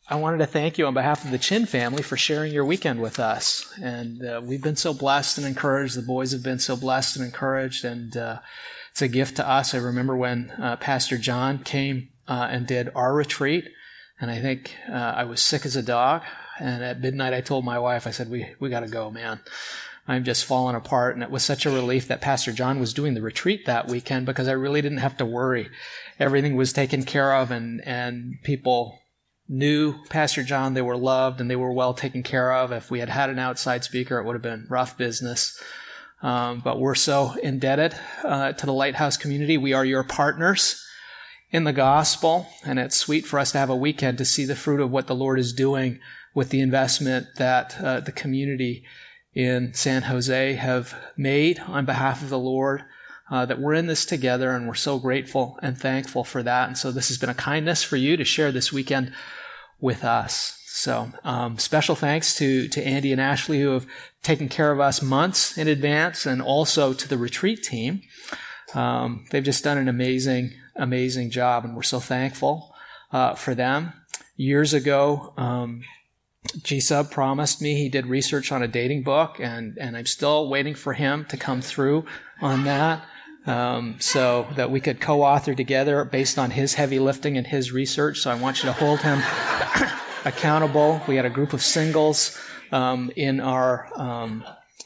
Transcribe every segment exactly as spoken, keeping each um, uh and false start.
I wanted to thank you on behalf of the Chin family for sharing your weekend with us. And uh, we've been so blessed and encouraged. The boys have been so blessed and encouraged. And uh, it's a gift to us. I remember when uh, Pastor John came uh, and did our retreat. And I think uh, I was sick as a dog. And at midnight, I told my wife, I said, we we got to go, man. I'm just falling apart. And it was such a relief that Pastor John was doing the retreat that weekend because I really didn't have to worry. Everything was taken care of, and, and people knew Pastor John. They were loved and they were well taken care of. If we had had an outside speaker, it would have been rough business. Um, but we're so indebted uh, to the Lighthouse community. We are your partners in the gospel, and it's sweet for us to have a weekend to see the fruit of what the Lord is doing with the investment that uh, the community in San Jose have made on behalf of the Lord, uh, that we're in this together, and we're so grateful and thankful for that. And so this has been a kindness for you to share this weekend with us. So um, special thanks to, to Andy and Ashley, who have taken care of us months in advance, and also to the retreat team. Um, they've just done an amazing, amazing job, and we're so thankful uh, for them. Years ago, um, G-Sub promised me he did research on a dating book, and, and I'm still waiting for him to come through on that, um, so that we could co-author together based on his heavy lifting and his research. So I want you to hold him accountable. We had a group of singles um, in our... Um,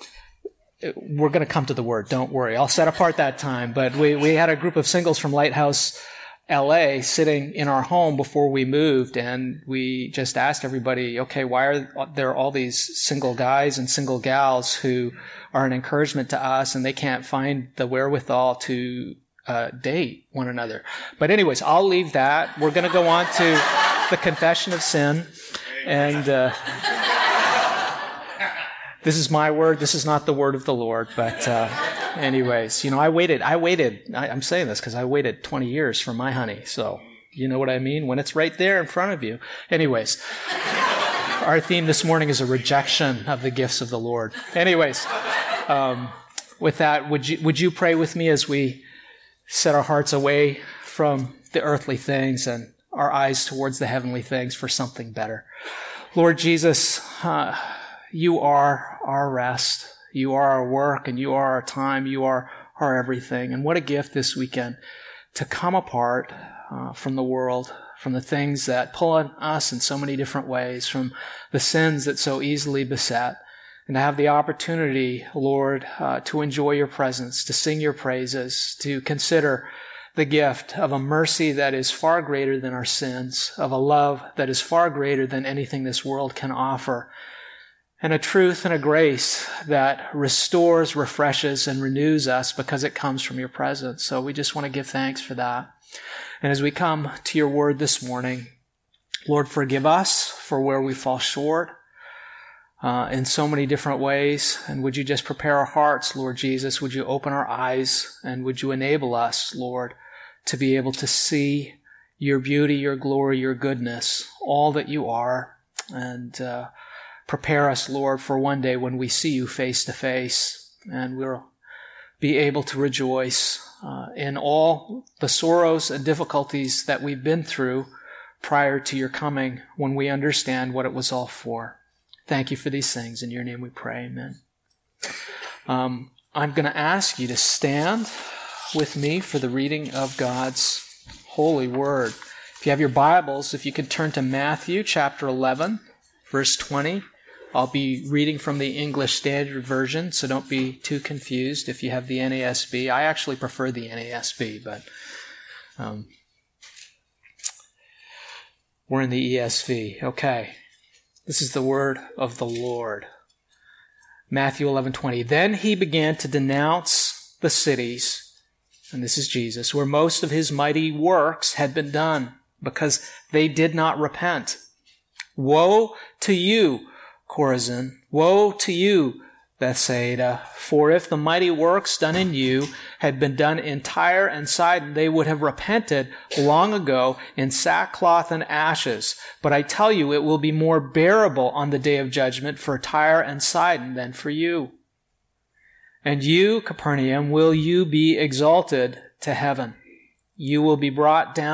we're going to come to the word, don't worry. I'll set apart that time. But we, we had a group of singles from Lighthouse L A sitting in our home before we moved, and we just asked everybody, okay, why are there all these single guys and single gals who are an encouragement to us, and they can't find the wherewithal to uh, date one another? But anyways, I'll leave that. We're going to go on to the confession of sin, and uh, this is my word. This is not the word of the Lord, but uh, anyways, you know, I waited, I waited, I, I'm saying this because I waited twenty years for my honey, so you know what I mean? When it's right there in front of you. Anyways, our theme this morning is a rejection of the gifts of the Lord. Anyways, um, with that, would you, would you pray with me as we set our hearts away from the earthly things and our eyes towards the heavenly things for something better? Lord Jesus, uh, you are our rest. You are our work, and you are our time. You are our everything. And what a gift this weekend to come apart uh, from the world, from the things that pull on us in so many different ways, from the sins that so easily beset, and to have the opportunity, Lord, uh, to enjoy your presence, to sing your praises, to consider the gift of a mercy that is far greater than our sins, of a love that is far greater than anything this world can offer, and a truth and a grace that restores, refreshes, and renews us because it comes from your presence. So we just want to give thanks for that. And as we come to your word this morning, Lord, forgive us for where we fall short uh, in so many different ways. And would you just prepare our hearts, Lord Jesus? Would you open our eyes, and would you enable us, Lord, to be able to see your beauty, your glory, your goodness, all that you are, and uh, prepare us, Lord, for one day when we see you face to face, and we'll be able to rejoice uh, in all the sorrows and difficulties that we've been through prior to your coming, when we understand what it was all for. Thank you for these things. In your name we pray. Amen. Um, I'm going to ask you to stand with me for the reading of God's holy word. If you have your Bibles, if you could turn to Matthew chapter eleven, verse twenty. I'll be reading from the English Standard Version, so don't be too confused if you have the N A S B. I actually prefer the N A S B, but um, we're in the E S V. Okay. This is the word of the Lord. Matthew eleven twenty. Then he began to denounce the cities, and this is Jesus, where most of his mighty works had been done, because they did not repent. Woe to you, Chorazin! Woe to you, Bethsaida! For if the mighty works done in you had been done in Tyre and Sidon, they would have repented long ago in sackcloth and ashes. But I tell you, it will be more bearable on the day of judgment for Tyre and Sidon than for you. And you, Capernaum, will you be exalted to heaven? You will be brought down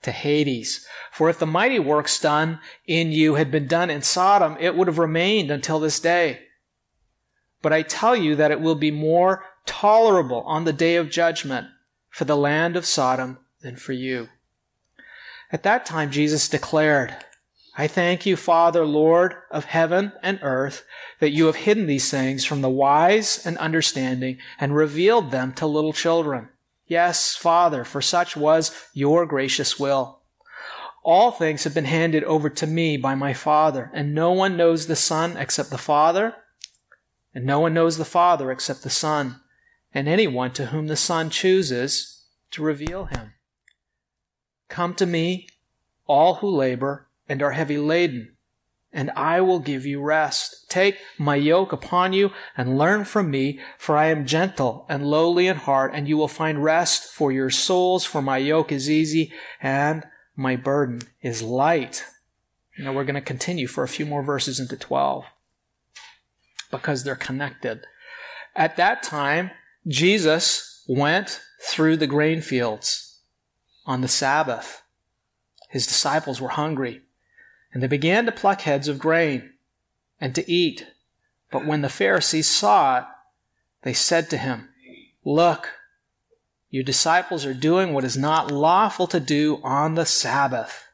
to Hades. For if the mighty works done in you had been done in Sodom, it would have remained until this day. But I tell you that it will be more tolerable on the day of judgment for the land of Sodom than for you." At that time, Jesus declared, "I thank you, Father, Lord of heaven and earth, that you have hidden these things from the wise and understanding and revealed them to little children. Yes, Father, for such was your gracious will. All things have been handed over to me by my Father, and no one knows the Son except the Father, and no one knows the Father except the Son, and anyone to whom the Son chooses to reveal him. Come to me, all who labor and are heavy laden, and I will give you rest. Take my yoke upon you and learn from me, for I am gentle and lowly in heart, and you will find rest for your souls, for my yoke is easy and my burden is light." Now we're going to continue for a few more verses into twelve, because they're connected. At that time, Jesus went through the grain fields on the Sabbath. His disciples were hungry, and they began to pluck heads of grain and to eat. But when the Pharisees saw it, they said to him, "Look, your disciples are doing what is not lawful to do on the Sabbath."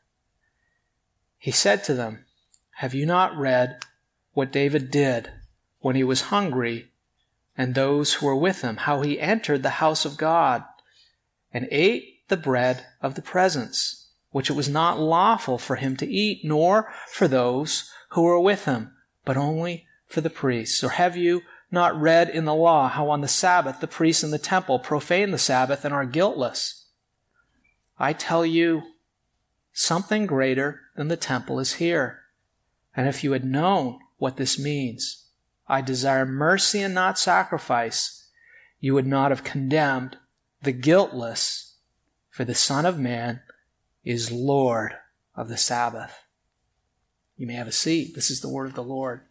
He said to them, "Have you not read what David did when he was hungry, and those who were with him, how he entered the house of God and ate the bread of the presence, which it was not lawful for him to eat, nor for those who were with him, but only for the priests? Or have you not read in the law how on the Sabbath the priests in the temple profane the Sabbath and are guiltless? I tell you, something greater than the temple is here. And if you had known what this means, I desire mercy and not sacrifice, you would not have condemned the guiltless, for the Son of Man is Lord of the Sabbath." You may have a seat. This is the word of the Lord.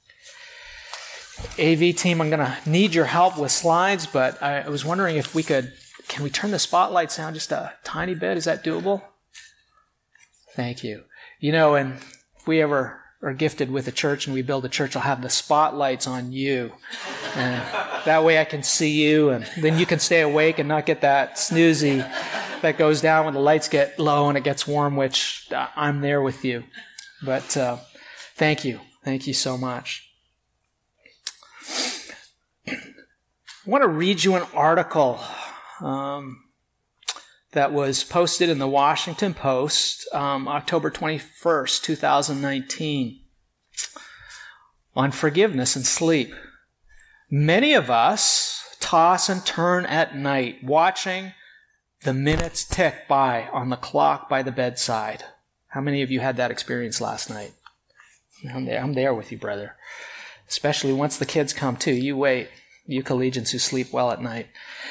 A V team, I'm going to need your help with slides, but I was wondering if we could, can we turn the spotlights down just a tiny bit? Is that doable? Thank you. You know, and if we ever are gifted with a church and we build a church, I'll have the spotlights on you. And that way I can see you, and then you can stay awake and not get that snoozy that goes down when the lights get low and it gets warm, which uh, I'm there with you. But uh, thank you. Thank you so much. I want to read you an article um, that was posted in the Washington Post, um, October twenty-first, twenty nineteen, on forgiveness and sleep. Many of us toss and turn at night, watching the minutes tick by on the clock by the bedside. How many of you had that experience last night? I'm there, I'm there with you, brother. Especially once the kids come too. You wait. You collegians who sleep well at night.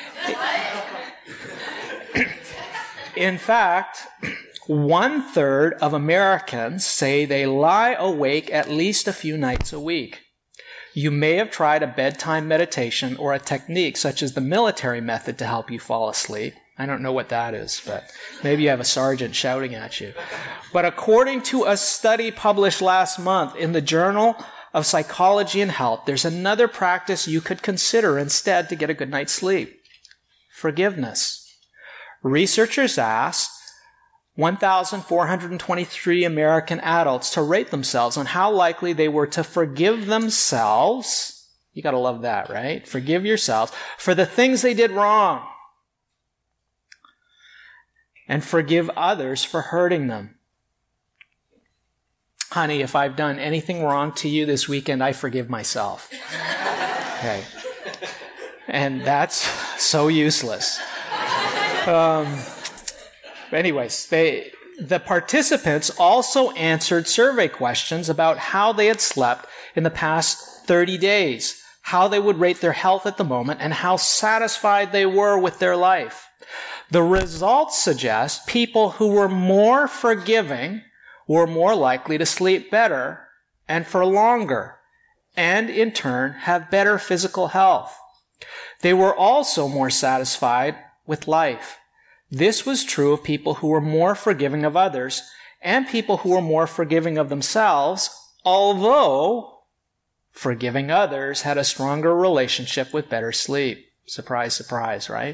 In fact, one third of Americans say they lie awake at least a few nights a week. You may have tried a bedtime meditation or a technique such as the military method to help you fall asleep. I don't know what that is, but maybe you have a sergeant shouting at you. But according to a study published last month in the Journal of Psychology and Health, there's another practice you could consider instead to get a good night's sleep: forgiveness. Researchers asked one thousand four hundred twenty-three American adults to rate themselves on how likely they were to forgive themselves. You got to love that, right? Forgive yourselves for the things they did wrong, and forgive others for hurting them. Honey, if I've done anything wrong to you this weekend, I forgive myself. Okay. And that's so useless. Um, anyways, they, the participants also answered survey questions about how they had slept in the past thirty days, how they would rate their health at the moment, and how satisfied they were with their life. The results suggest people who were more forgiving were more likely to sleep better and for longer, and in turn have better physical health. They were also more satisfied with life. This was true of people who were more forgiving of others and people who were more forgiving of themselves, although forgiving others had a stronger relationship with better sleep. Surprise, surprise, right?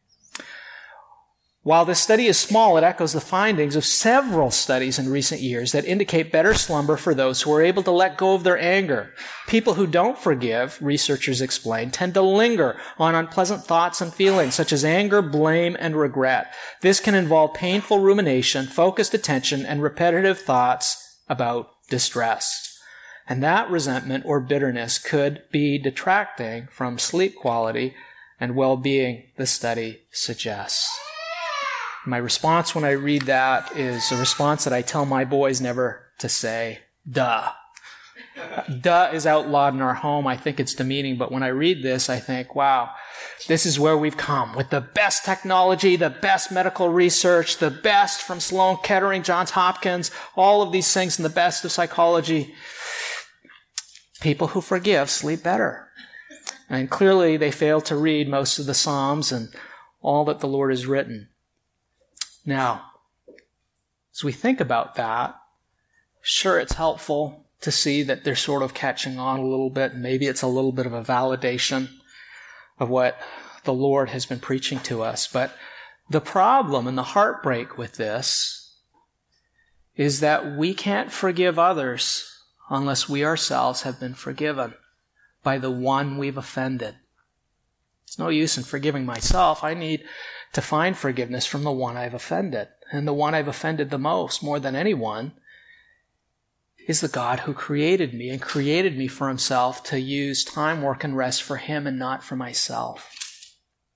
While this study is small, it echoes the findings of several studies in recent years that indicate better slumber for those who are able to let go of their anger. People who don't forgive, researchers explain, tend to linger on unpleasant thoughts and feelings such as anger, blame, and regret. This can involve painful rumination, focused attention, and repetitive thoughts about distress. And that resentment or bitterness could be detracting from sleep quality and well-being, the study suggests. My response when I read that is a response that I tell my boys never to say, duh. Duh is outlawed in our home. I think it's demeaning, but when I read this, I think, wow, this is where we've come with the best technology, the best medical research, the best from Sloan Kettering, Johns Hopkins, all of these things, and the best of psychology. People who forgive sleep better. And clearly they fail to read most of the Psalms and all that the Lord has written. Now, as we think about that, sure, it's helpful to see that they're sort of catching on a little bit. Maybe it's a little bit of a validation of what the Lord has been preaching to us. But the problem and the heartbreak with this is that we can't forgive others unless we ourselves have been forgiven by the one we've offended. It's no use in forgiving myself. I need to find forgiveness from the one I've offended. And the one I've offended the most, more than anyone, is the God who created me and created me for himself to use time, work, and rest for him and not for myself.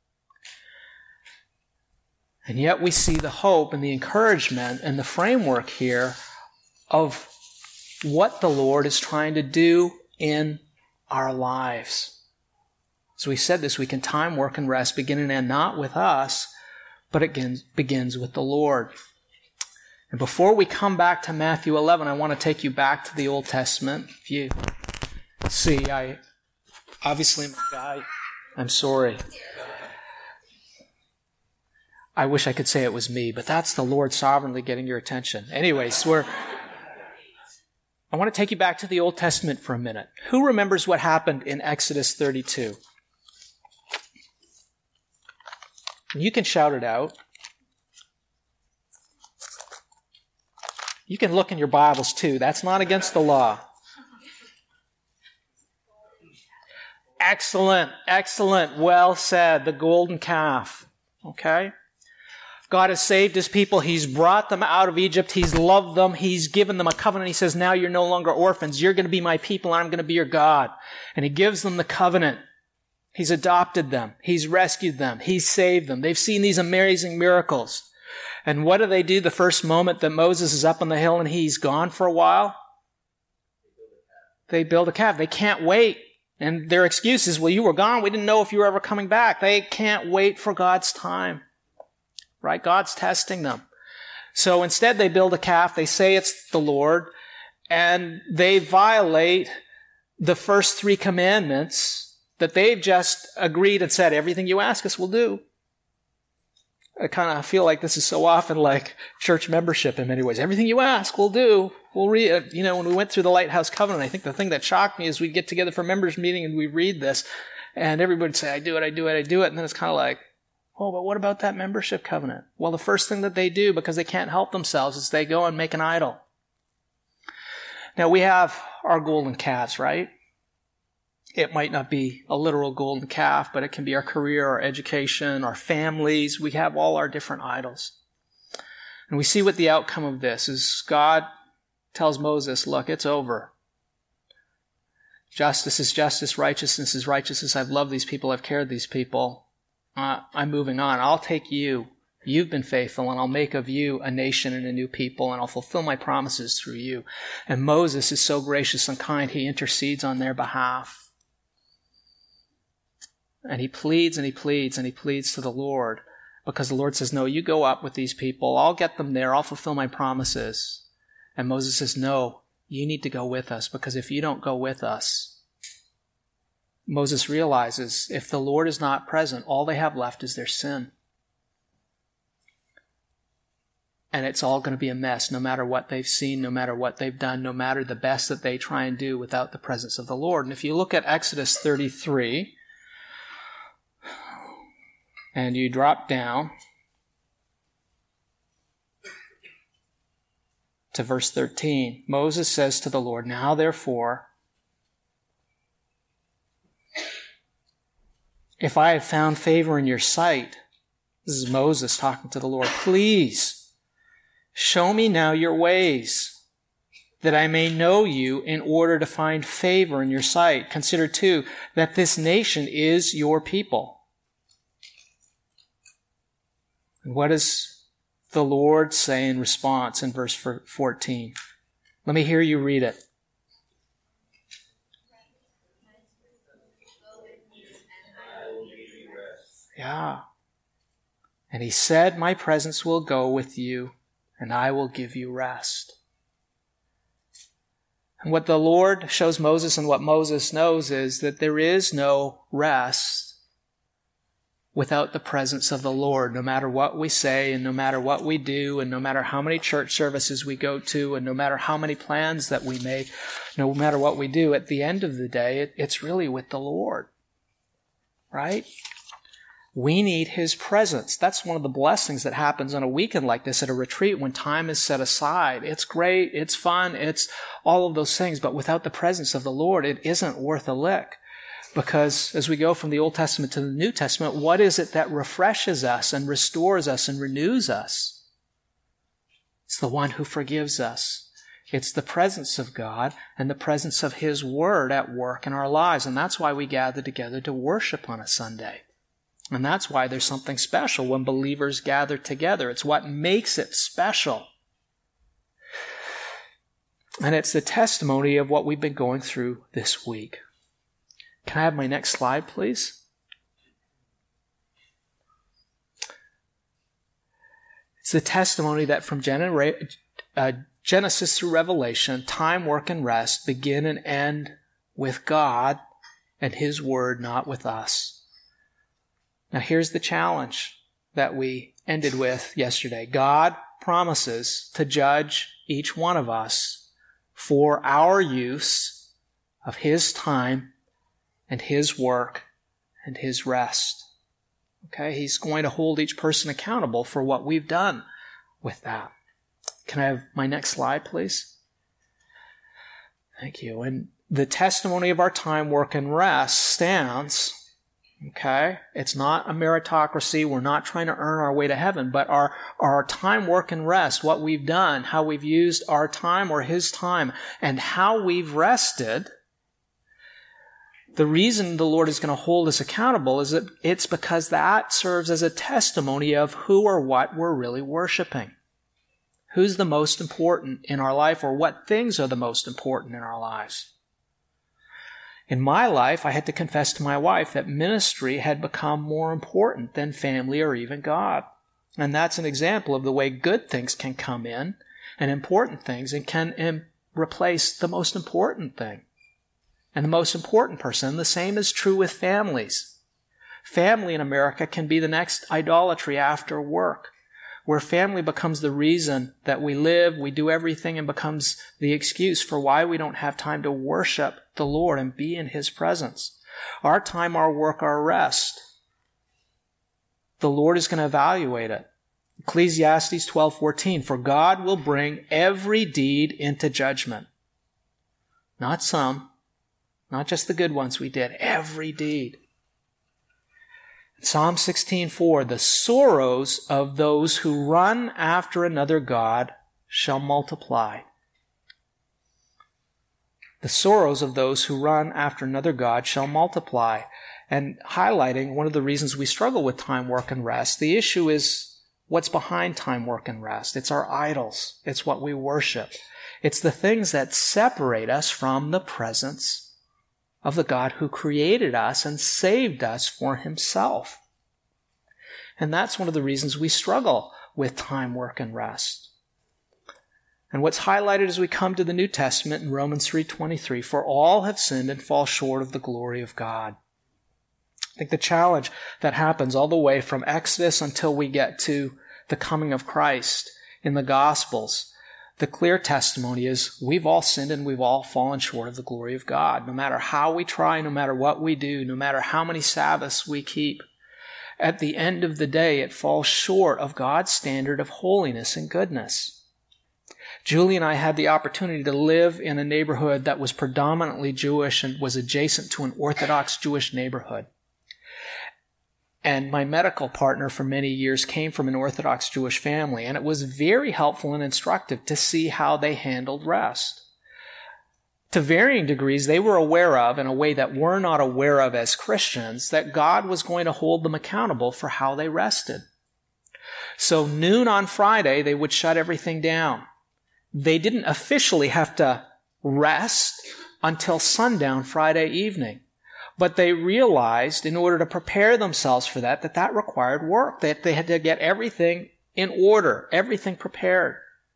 And yet we see the hope and the encouragement and the framework here of what the Lord is trying to do in our lives. As we said this week, in time, work, and rest begin and end not with us, but it begins, begins with the Lord. And before we come back to Matthew eleven, I want to take you back to the Old Testament. If you see, I obviously am a guy. I'm sorry. I wish I could say it was me, but that's the Lord sovereignly getting your attention. Anyways, we're... I want to take you back to the Old Testament for a minute. Who remembers what happened in Exodus thirty-two? You can shout it out. You can look in your Bibles too. That's not against the law. Excellent, excellent. Well said. The golden calf. Okay? God has saved his people. He's brought them out of Egypt. He's loved them. He's given them a covenant. He says, now you're no longer orphans. You're going to be my people and I'm going to be your God. And he gives them the covenant. He's adopted them. He's rescued them. He's saved them. They've seen these amazing miracles. And what do they do the first moment that Moses is up on the hill and he's gone for a while? They build a calf. They can't wait. And their excuse is, well, you were gone. We didn't know if you were ever coming back. They can't wait for God's time. Right? God's testing them. So instead they build a calf. They say it's the Lord. And they violate the first three commandments that they've just agreed and said, everything you ask us, we'll do. I kind of feel like this is so often like church membership in many ways. Everything you ask, we'll do. We'll read. You know, when we went through the Lighthouse Covenant, I think the thing that shocked me is we'd get together for members meeting and we'd read this, and everybody would say, I do it, I do it, I do it. And then it's kind of like, oh, but what about that membership covenant? Well, the first thing that they do, because they can't help themselves, is they go and make an idol. Now, we have our golden calves, right? It might not be a literal golden calf, but it can be our career, our education, our families. We have all our different idols. And we see what the outcome of this is. God tells Moses, look, it's over. Justice is justice. Righteousness is righteousness. I've loved these people. I've cared these people. Uh, I'm moving on. I'll take you. You've been faithful, and I'll make of you a nation and a new people, and I'll fulfill my promises through you. And Moses is so gracious and kind, he intercedes on their behalf. And he pleads and he pleads and he pleads to the Lord, because the Lord says, no, you go up with these people. I'll get them there. I'll fulfill my promises. And Moses says, no, you need to go with us, because if you don't go with us, Moses realizes if the Lord is not present, all they have left is their sin. and it's all going to be a mess no matter what they've seen, no matter what they've done, no matter the best that they try and do without the presence of the Lord. And if you look at Exodus thirty-three, and you drop down to verse thirteen, Moses says to the Lord, "Now therefore, if I have found favor in your sight," this is Moses talking to the Lord, "please show me now your ways, that I may know you in order to find favor in your sight. Consider too that this nation is your people." And what does the Lord say in response in verse fourteen? Let me hear you read it. Yeah. And he said, "My presence will go with you, and I will give you rest." And what the Lord shows Moses and what Moses knows is that there is no rest without the presence of the Lord, no matter what we say and no matter what we do and no matter how many church services we go to and no matter how many plans that we make, no matter what we do, at the end of the day, it, it's really with the Lord, right? We need His presence. That's one of the blessings that happens on a weekend like this at a retreat when time is set aside. It's great, it's fun, it's all of those things, but without the presence of the Lord, it isn't worth a lick. Because as we go from the Old Testament to the New Testament, what is it that refreshes us and restores us and renews us? It's the one who forgives us. It's the presence of God and the presence of His Word at work in our lives. And that's why we gather together to worship on a Sunday. And that's why there's something special when believers gather together. It's what makes it special. And it's the testimony of what we've been going through this week. Can I have my next slide, please? It's the testimony that from genera- uh, Genesis through Revelation, time, work, and rest begin and end with God and His Word, not with us. Now here's the challenge that we ended with yesterday. God promises to judge each one of us for our use of His time and His work and His rest. Okay, He's going to hold each person accountable for what we've done with that. Can I have my next slide, please? Thank you. And the testimony of our time, work, and rest stands. Okay? It's not a meritocracy. We're not trying to earn our way to heaven, but our, our time, work, and rest, what we've done, how we've used our time or His time, and how we've rested. The reason the Lord is going to hold us accountable is that it's because that serves as a testimony of who or what we're really worshiping. Who's the most important in our life, or what things are the most important in our lives? In my life, I had to confess to my wife that ministry had become more important than family or even God. And that's an example of the way good things can come in and important things and can im- replace the most important thing and the most important person. The same is true with families. Family in America can be the next idolatry after work, where family becomes the reason that we live, we do everything, and becomes the excuse for why we don't have time to worship the Lord and be in His presence. Our time, our work, our rest. The Lord is going to evaluate it. Ecclesiastes twelve fourteen, "For God will bring every deed into judgment." Not some, not just the good ones we did, every deed. Psalm sixteen four, "The sorrows of those who run after another god shall multiply." The sorrows of those who run after another god shall multiply. And highlighting one of the reasons we struggle with time, work, and rest, the issue is what's behind time, work, and rest. It's our idols. It's what we worship. It's the things that separate us from the presence of the God who created us and saved us for Himself. And that's one of the reasons we struggle with time, work, and rest. And what's highlighted as we come to the New Testament in Romans three twenty-three, "For all have sinned and fall short of the glory of God." I think the challenge that happens all the way from Exodus until we get to the coming of Christ in the Gospels, the clear testimony is we've all sinned and we've all fallen short of the glory of God. No matter how we try, no matter what we do, no matter how many Sabbaths we keep, at the end of the day, it falls short of God's standard of holiness and goodness. Julie and I had the opportunity to live in a neighborhood that was predominantly Jewish and was adjacent to an Orthodox Jewish neighborhood. And my medical partner for many years came from an Orthodox Jewish family, and it was very helpful and instructive to see how they handled rest. To varying degrees, they were aware of, in a way that we're not aware of as Christians, that God was going to hold them accountable for how they rested. So noon on Friday, they would shut everything down. They didn't officially have to rest until sundown Friday evening. But they realized, in order to prepare themselves for that, that that required work, that they had to get everything in order, everything prepared.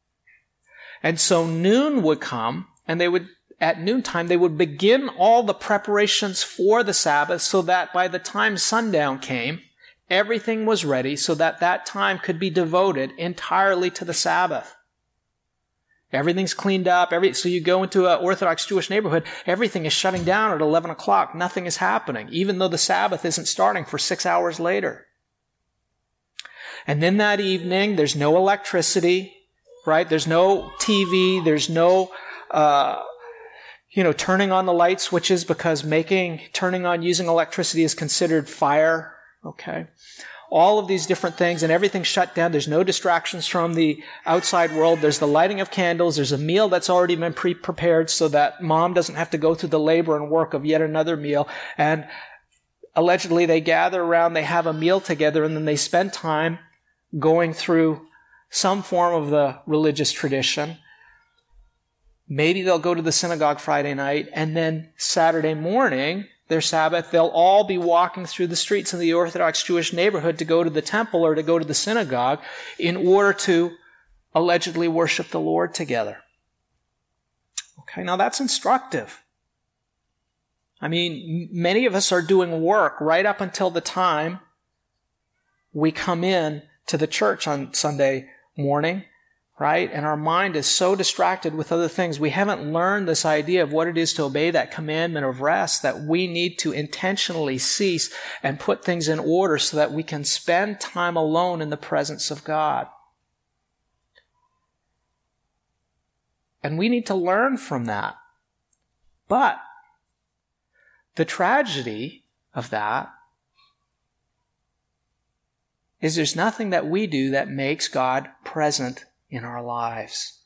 And so noon would come, and they would, at noontime, they would begin all the preparations for the Sabbath so that by the time sundown came, everything was ready so that that time could be devoted entirely to the Sabbath. Everything's cleaned up. Every, so you go into an Orthodox Jewish neighborhood, everything is shutting down at eleven o'clock. Nothing is happening, even though the Sabbath isn't starting for six hours later. And then that evening, there's no electricity, right? There's no T V. There's no, uh, you know, turning on the light switches because making, turning on, using electricity is considered fire, okay? All of these different things, and everything's shut down. There's no distractions from the outside world. There's the lighting of candles. There's a meal that's already been pre-prepared so that mom doesn't have to go through the labor and work of yet another meal. And allegedly they gather around, they have a meal together, and then they spend time going through some form of the religious tradition. Maybe they'll go to the synagogue Friday night, and then Saturday morning, their Sabbath, they'll all be walking through the streets of the Orthodox Jewish neighborhood to go to the temple or to go to the synagogue in order to allegedly worship the Lord together. Okay, now that's instructive. I mean, many of us are doing work right up until the time we come in to the church on Sunday morning, right? And our mind is so distracted with other things. We haven't learned this idea of what it is to obey that commandment of rest, that we need to intentionally cease and put things in order so that we can spend time alone in the presence of God. And we need to learn from that. But the tragedy of that is there's nothing that we do that makes God present in our lives.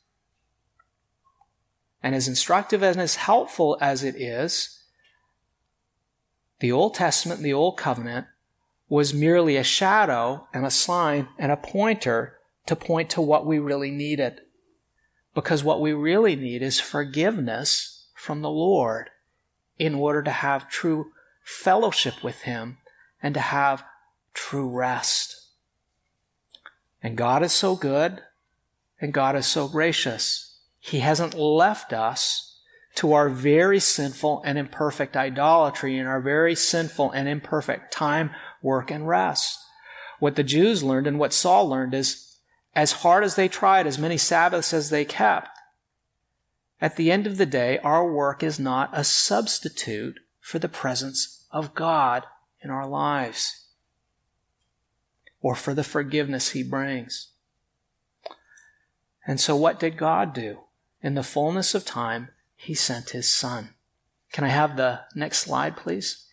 And as instructive and as helpful as it is, the Old Testament and the Old Covenant was merely a shadow and a sign and a pointer to point to what we really needed. Because what we really need is forgiveness from the Lord in order to have true fellowship with Him and to have true rest. And God is so good. And God is so gracious. He hasn't left us to our very sinful and imperfect idolatry and our very sinful and imperfect time, work, and rest. What the Jews learned and what Saul learned is, as hard as they tried, as many Sabbaths as they kept, at the end of the day, our work is not a substitute for the presence of God in our lives or for the forgiveness He brings. And so what did God do? In the fullness of time, He sent His Son. Can I have the next slide, please?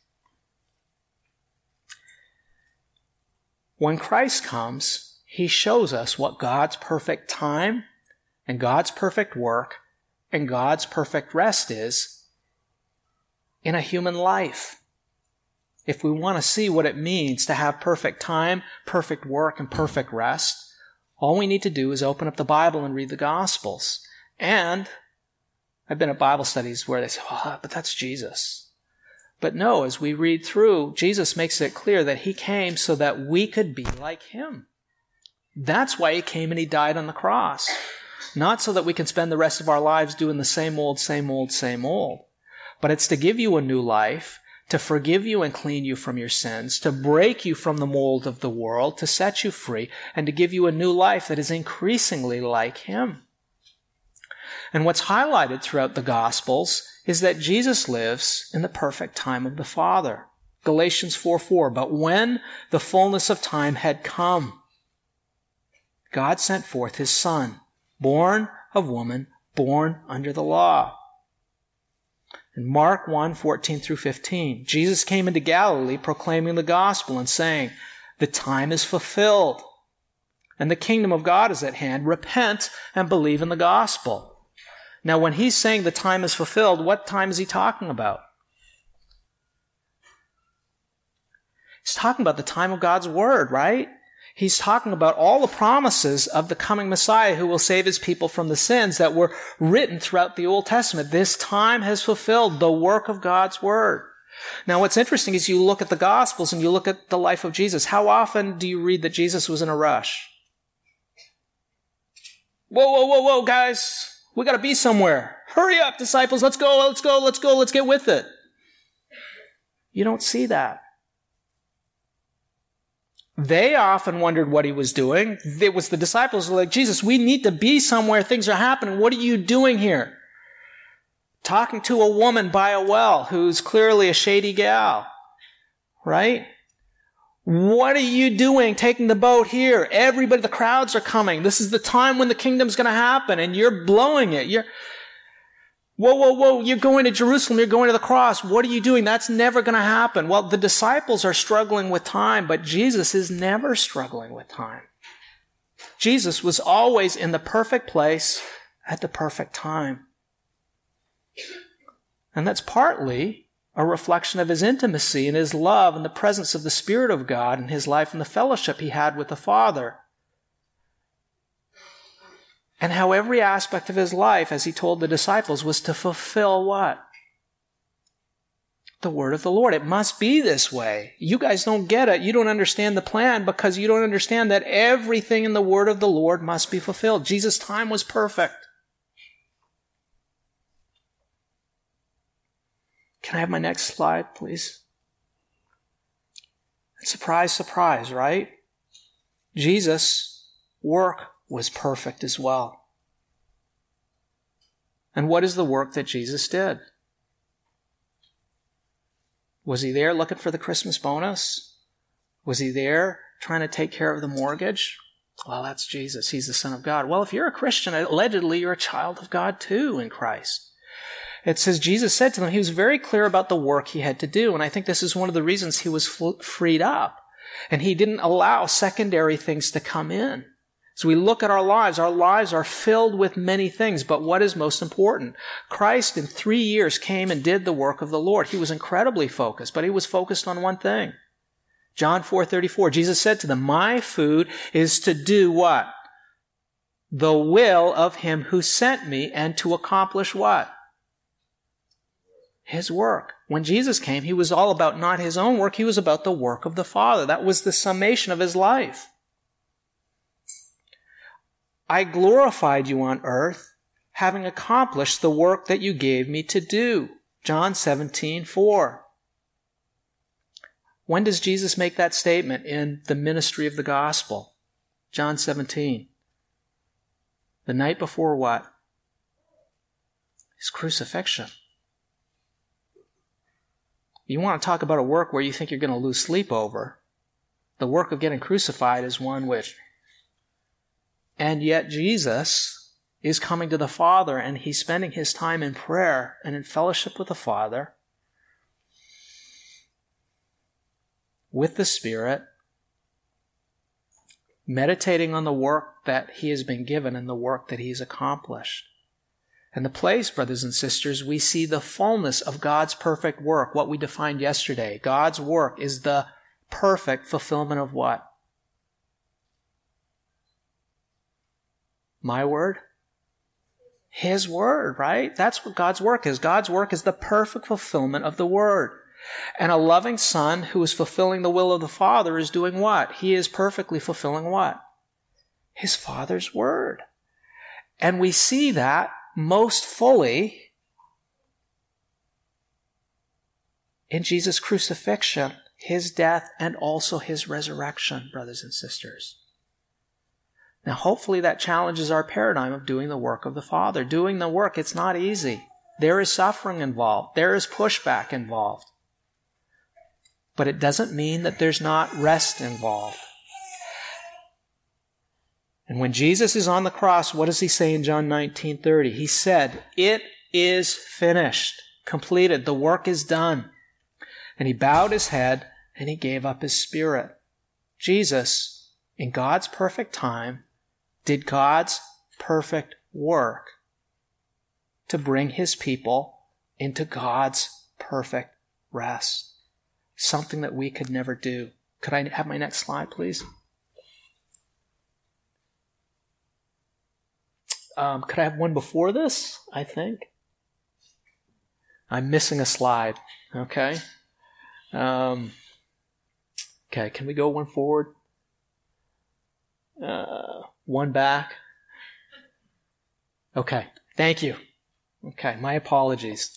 When Christ comes, He shows us what God's perfect time and God's perfect work and God's perfect rest is in a human life. If we want to see what it means to have perfect time, perfect work, and perfect rest, all we need to do is open up the Bible and read the Gospels. And I've been at Bible studies where they say, oh, but that's Jesus. But no, as we read through, Jesus makes it clear that He came so that we could be like Him. That's why He came and He died on the cross. Not so that we can spend the rest of our lives doing the same old, same old, same old. But it's to give you a new life, to forgive you and clean you from your sins, to break you from the mold of the world, to set you free, and to give you a new life that is increasingly like him. And what's highlighted throughout the Gospels is that Jesus lives in the perfect time of the Father. Galatians four four, but when the fullness of time had come, God sent forth his Son, born of woman, born under the law. In Mark one fourteen through fifteen, Jesus came into Galilee proclaiming the gospel and saying, the time is fulfilled, and the kingdom of God is at hand. Repent and believe in the gospel. Now, when he's saying the time is fulfilled, what time is he talking about? He's talking about the time of God's word, right? He's talking about all the promises of the coming Messiah who will save his people from the sins that were written throughout the Old Testament. This time has fulfilled the work of God's word. Now, what's interesting is you look at the Gospels and you look at the life of Jesus. How often do you read that Jesus was in a rush? Whoa, whoa, whoa, whoa, guys. We got to be somewhere. Hurry up, disciples. Let's go, let's go, let's go, let's get with it. You don't see that. They often wondered what he was doing. It was the disciples who were like, Jesus, we need to be somewhere. Things are happening. What are you doing here? Talking to a woman by a well who's clearly a shady gal, right? What are you doing taking the boat here? Everybody, the crowds are coming. This is the time when the kingdom's going to happen, and you're blowing it. You're, whoa, whoa, whoa, you're going to Jerusalem. You're going to the cross. What are you doing? That's never going to happen. Well, the disciples are struggling with time, but Jesus is never struggling with time. Jesus was always in the perfect place at the perfect time. And that's partly a reflection of his intimacy and his love and the presence of the Spirit of God in his life and the fellowship he had with the Father. And how every aspect of his life, as he told the disciples, was to fulfill what? The word of the Lord. It must be this way. You guys don't get it. You don't understand the plan because you don't understand that everything in the word of the Lord must be fulfilled. Jesus' time was perfect. Can I have my next slide, please? Surprise, surprise, right? Jesus' work was perfect as well. And what is the work that Jesus did? Was he there looking for the Christmas bonus? Was he there trying to take care of the mortgage? Well, that's Jesus. He's the Son of God. Well, if you're a Christian, allegedly you're a child of God too in Christ. It says Jesus said to them, he was very clear about the work he had to do. And I think this is one of the reasons he was freed up. And he didn't allow secondary things to come in. So we look at our lives. Our lives are filled with many things. But what is most important? Christ in three years came and did the work of the Lord. He was incredibly focused, but he was focused on one thing. John four thirty-four, Jesus said to them, my food is to do what? The will of him who sent me, and to accomplish what? His work. When Jesus came, he was all about not his own work, he was about the work of the Father. That was the summation of his life. I glorified you on earth, having accomplished the work that you gave me to do. John seventeen four. When does Jesus make that statement in the ministry of the gospel? John seventeen. The night before what? His crucifixion. You want to talk about a work where you think you're going to lose sleep over. The work of getting crucified is one which... And yet Jesus is coming to the Father, and he's spending his time in prayer and in fellowship with the Father, with the Spirit, meditating on the work that he has been given and the work that he's accomplished. And the place, brothers and sisters, we see the fullness of God's perfect work, what we defined yesterday. God's work is the perfect fulfillment of what? My word? His word, right? That's what God's work is. God's work is the perfect fulfillment of the word. And a loving son who is fulfilling the will of the Father is doing what? He is perfectly fulfilling what? His Father's word. And we see that most fully in Jesus' crucifixion, his death, and also his resurrection, brothers and sisters. Now, hopefully that challenges our paradigm of doing the work of the Father. Doing the work, it's not easy. There is suffering involved. There is pushback involved. But it doesn't mean that there's not rest involved. And when Jesus is on the cross, what does he say in John nineteen thirty? He said, "It is finished," completed. The work is done. And he bowed his head and he gave up his spirit. Jesus, in God's perfect time, did God's perfect work to bring his people into God's perfect rest. Something that we could never do. Could I have my next slide, please? Um, could I have one before this, I think? I'm missing a slide. Okay. Um, okay, can we go one forward? Uh, one back? Okay, thank you. Okay, my apologies.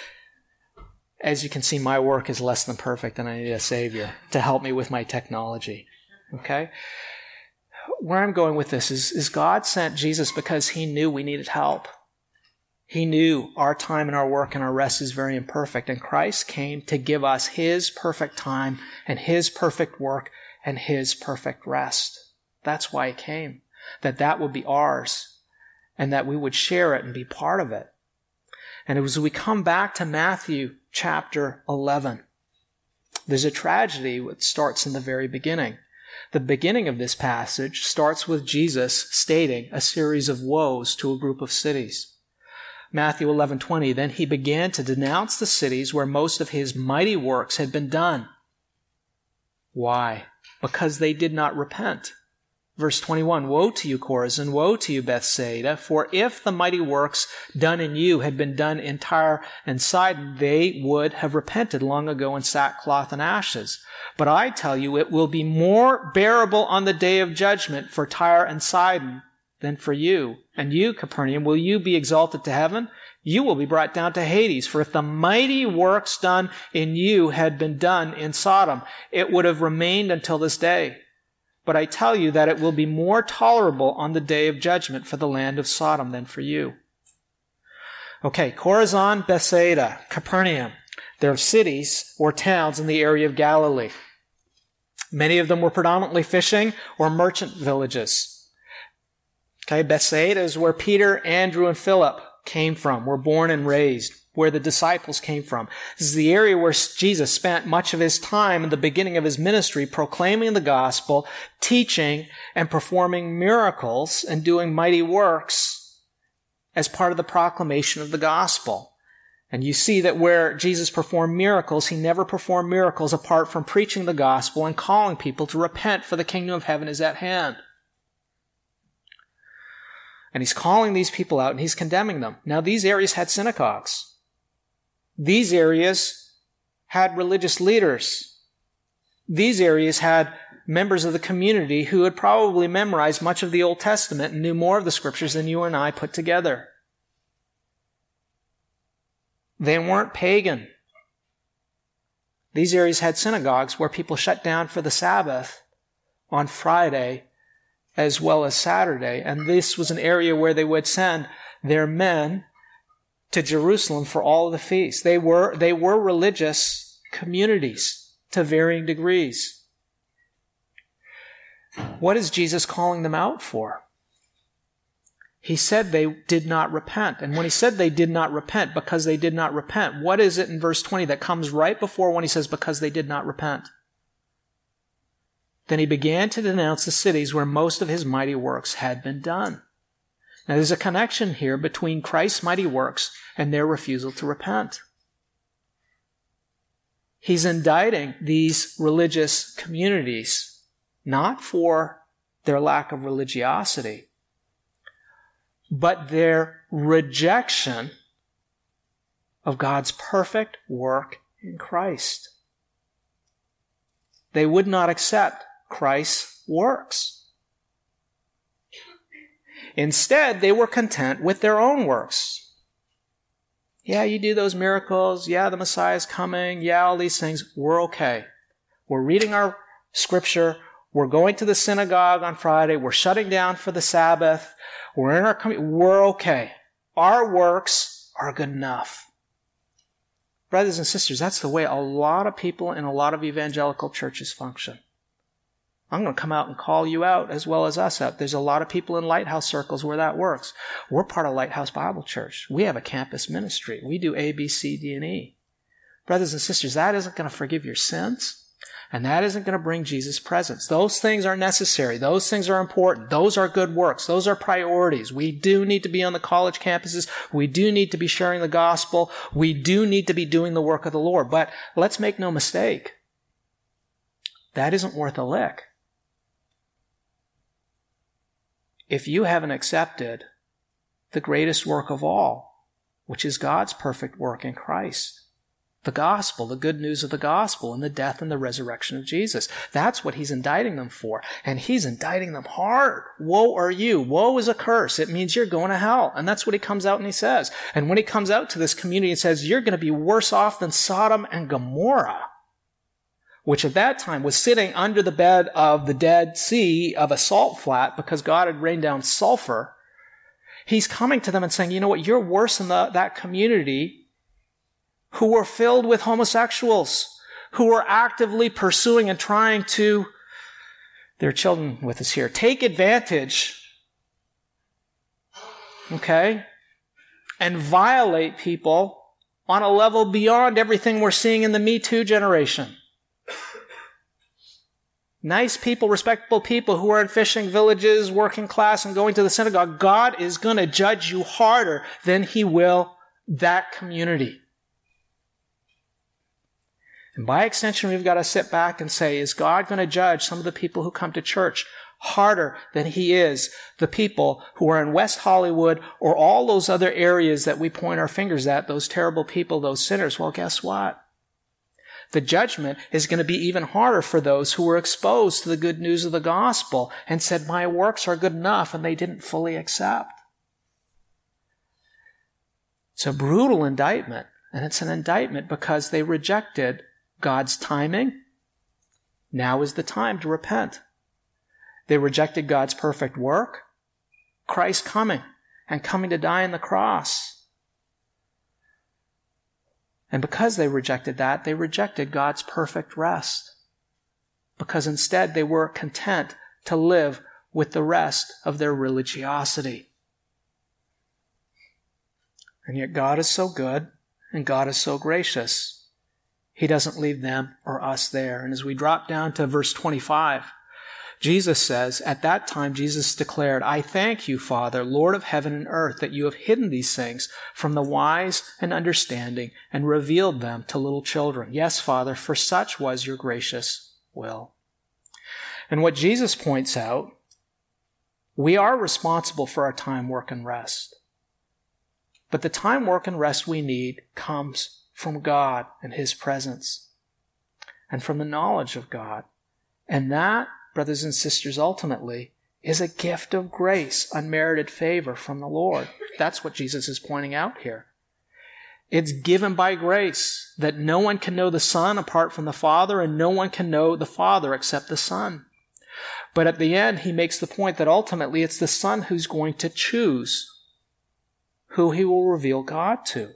As you can see, my work is less than perfect and I need a Savior to help me with my technology. Okay? Where I'm going with this is, is God sent Jesus because he knew we needed help. He knew our time and our work and our rest is very imperfect, and Christ came to give us his perfect time and his perfect work and his perfect rest. That's why he came, that that would be ours and that we would share it and be part of it. And as we come back to Matthew chapter eleven, there's a tragedy that starts in the very beginning. The beginning of this passage starts with Jesus stating a series of woes to a group of cities. Matthew eleven twenty, then he began to denounce the cities where most of his mighty works had been done. Why? Because they did not repent. Verse twenty-one, woe to you, Chorazin, woe to you, Bethsaida, for if the mighty works done in you had been done in Tyre and Sidon, they would have repented long ago in sackcloth and ashes. But I tell you, it will be more bearable on the day of judgment for Tyre and Sidon than for you. And you, Capernaum, will you be exalted to heaven? You will be brought down to Hades. For if the mighty works done in you had been done in Sodom, it would have remained until this day. But I tell you that it will be more tolerable on the day of judgment for the land of Sodom than for you. Okay, Chorazin, Bethsaida, Capernaum. They're cities or towns in the area of Galilee. Many of them were predominantly fishing or merchant villages. Okay, Bethsaida is where Peter, Andrew, and Philip came from, were born and raised, where the disciples came from. This is the area where Jesus spent much of his time in the beginning of his ministry proclaiming the gospel, teaching, and performing miracles and doing mighty works as part of the proclamation of the gospel. And you see that where Jesus performed miracles, he never performed miracles apart from preaching the gospel and calling people to repent, for the kingdom of heaven is at hand. And he's calling these people out and he's condemning them. Now, these areas had synagogues. These areas had religious leaders. These areas had members of the community who had probably memorized much of the Old Testament and knew more of the scriptures than you and I put together. They weren't pagan. These areas had synagogues where people shut down for the Sabbath on Friday as well as Saturday. And this was an area where they would send their men to Jerusalem for all of the feasts. They were, they were religious communities to varying degrees. What is Jesus calling them out for? He said they did not repent. And when he said they did not repent because they did not repent, what is it in verse twenty that comes right before when he says because they did not repent? Then he began to denounce the cities where most of his mighty works had been done. Now there's a connection here between Christ's mighty works and their refusal to repent. He's indicting these religious communities not for their lack of religiosity, but their rejection of God's perfect work in Christ. They would not accept Christ's works. Instead, they were content with their own works. Yeah, you do those miracles. Yeah, the Messiah's coming. Yeah, all these things. We're okay. We're reading our scripture. We're going to the synagogue on Friday. We're shutting down for the Sabbath. We're in our community. We're okay. Our works are good enough. Brothers and sisters, that's the way a lot of people in a lot of evangelical churches function. I'm going to come out and call you out as well as us out. There's a lot of people in Lighthouse circles where that works. We're part of Lighthouse Bible Church. We have a campus ministry. We do A, B, C, D, and E. Brothers and sisters, that isn't going to forgive your sins. And that isn't going to bring Jesus' presence. Those things are necessary. Those things are important. Those are good works. Those are priorities. We do need to be on the college campuses. We do need to be sharing the gospel. We do need to be doing the work of the Lord. But let's make no mistake. That isn't worth a lick. If you haven't accepted the greatest work of all, which is God's perfect work in Christ, the gospel, the good news of the gospel, and the death and the resurrection of Jesus. That's what he's indicting them for. And he's indicting them hard. Woe are you. Woe is a curse. It means you're going to hell. And that's what he comes out and he says. And when he comes out to this community and says, you're going to be worse off than Sodom and Gomorrah, which at that time was sitting under the bed of the Dead Sea of a salt flat because God had rained down sulfur, he's coming to them and saying, you know what, you're worse than the, that community who were filled with homosexuals, who were actively pursuing and trying to, there are children with us here, take advantage, okay, and violate people on a level beyond everything we're seeing in the Me Too generation. Nice people, respectable people who are in fishing villages, working class, and going to the synagogue. God is going to judge you harder than he will that community. And by extension, we've got to sit back and say, is God going to judge some of the people who come to church harder than he is the people who are in West Hollywood or all those other areas that we point our fingers at, those terrible people, those sinners? Well, guess what? The judgment is going to be even harder for those who were exposed to the good news of the gospel and said, my works are good enough, and they didn't fully accept. It's a brutal indictment, and it's an indictment because they rejected God's timing. Now is the time to repent. They rejected God's perfect work, Christ coming and coming to die on the cross. And because they rejected that, they rejected God's perfect rest. Because instead they were content to live with the rest of their religiosity. And yet God is so good and God is so gracious. He doesn't leave them or us there. And as we drop down to verse twenty-five, Jesus says, at that time Jesus declared, I thank you, Father, Lord of heaven and earth, that you have hidden these things from the wise and understanding and revealed them to little children. Yes, Father, for such was your gracious will. And what Jesus points out, we are responsible for our time, work, and rest. But the time, work, and rest we need comes from God and his presence and from the knowledge of God. And that, brothers and sisters, ultimately is a gift of grace, unmerited favor from the Lord. That's what Jesus is pointing out here. It's given by grace that no one can know the Son apart from the Father, and no one can know the Father except the Son. But at the end, he makes the point that ultimately it's the Son who's going to choose who he will reveal God to.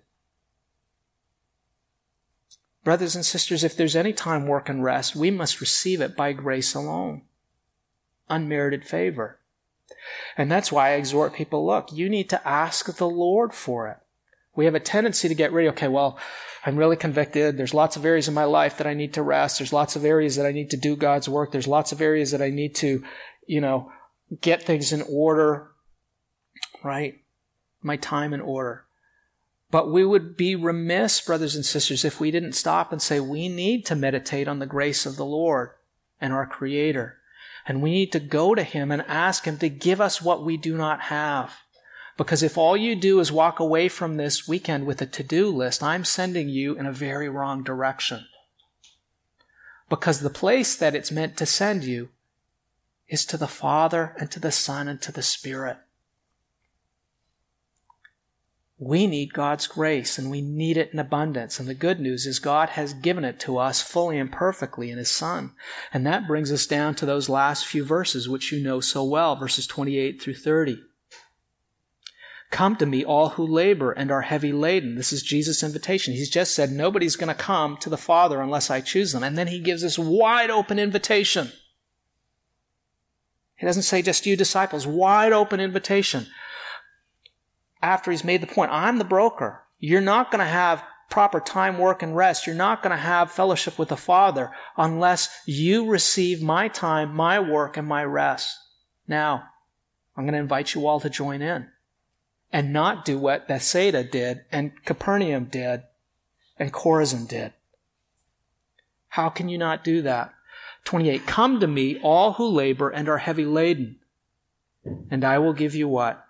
Brothers and sisters, if there's any time, work, and rest, we must receive it by grace alone. Unmerited favor. And that's why I exhort people, look, you need to ask the Lord for it. We have a tendency to get ready, okay, well, I'm really convicted. There's lots of areas in my life that I need to rest. There's lots of areas that I need to do God's work. There's lots of areas that I need to, you know, get things in order, right? My time in order. But we would be remiss, brothers and sisters, if we didn't stop and say we need to meditate on the grace of the Lord and our Creator. And we need to go to him and ask him to give us what we do not have. Because if all you do is walk away from this weekend with a to-do list, I'm sending you in a very wrong direction. Because the place that it's meant to send you is to the Father and to the Son and to the Spirit. We need God's grace, and we need it in abundance. And the good news is God has given it to us fully and perfectly in His Son. And that brings us down to those last few verses, which you know so well, verses twenty-eight through thirty. Come to me, all who labor and are heavy laden. This is Jesus' invitation. He's just said, nobody's going to come to the Father unless I choose them. And then He gives this wide open invitation. He doesn't say just you disciples, wide open invitation. After He's made the point, I'm the broker. You're not going to have proper time, work, and rest. You're not going to have fellowship with the Father unless you receive my time, my work, and my rest. Now, I'm going to invite you all to join in and not do what Bethsaida did and Capernaum did and Chorazin did. How can you not do that? twenty-eight, come to me, all who labor and are heavy laden, and I will give you what?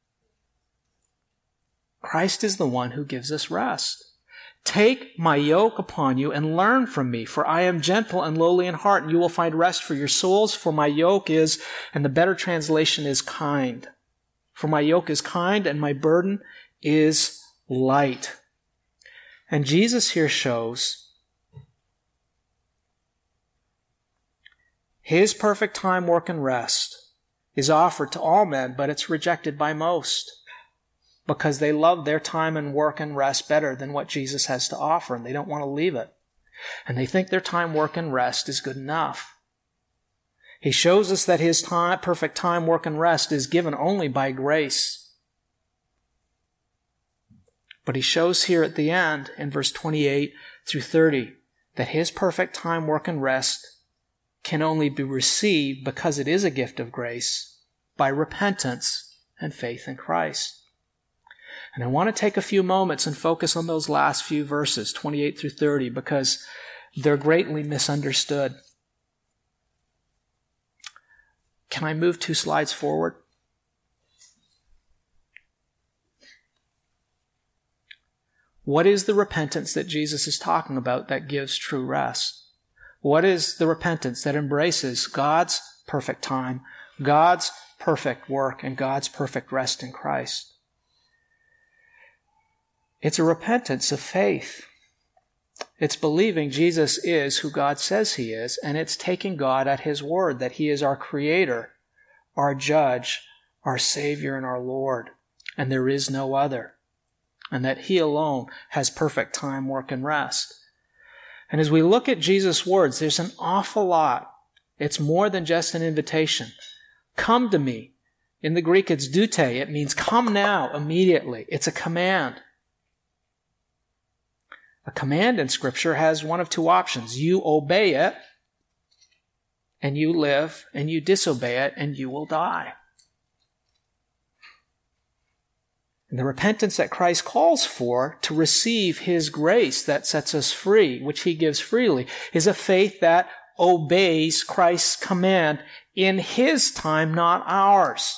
Christ is the one who gives us rest. Take my yoke upon you and learn from me, for I am gentle and lowly in heart, and you will find rest for your souls, for my yoke is, and the better translation is kind. For my yoke is kind and my burden is light. And Jesus here shows His perfect time, work, and rest is offered to all men, but it's rejected by most, because they love their time and work and rest better than what Jesus has to offer, and they don't want to leave it. And they think their time, work, and rest is good enough. He shows us that His time, perfect time, work, and rest is given only by grace. But He shows here at the end, in verse twenty-eight through thirty, that His perfect time, work, and rest can only be received, because it is a gift of grace, by repentance and faith in Christ. And I want to take a few moments and focus on those last few verses, twenty-eight through thirty, because they're greatly misunderstood. Can I move two slides forward? What is the repentance that Jesus is talking about that gives true rest? What is the repentance that embraces God's perfect time, God's perfect work, and God's perfect rest in Christ? It's a repentance of faith. It's believing Jesus is who God says He is, and it's taking God at His word, that He is our Creator, our Judge, our Savior, and our Lord, and there is no other, and that He alone has perfect time, work, and rest. And as we look at Jesus' words, there's an awful lot. It's more than just an invitation. Come to me. In the Greek, it's doute. It means come now, immediately. It's a command. A command in Scripture has one of two options. You obey it, and you live, and you disobey it, and you will die. And the repentance that Christ calls for to receive His grace that sets us free, which He gives freely, is a faith that obeys Christ's command in His time, not ours.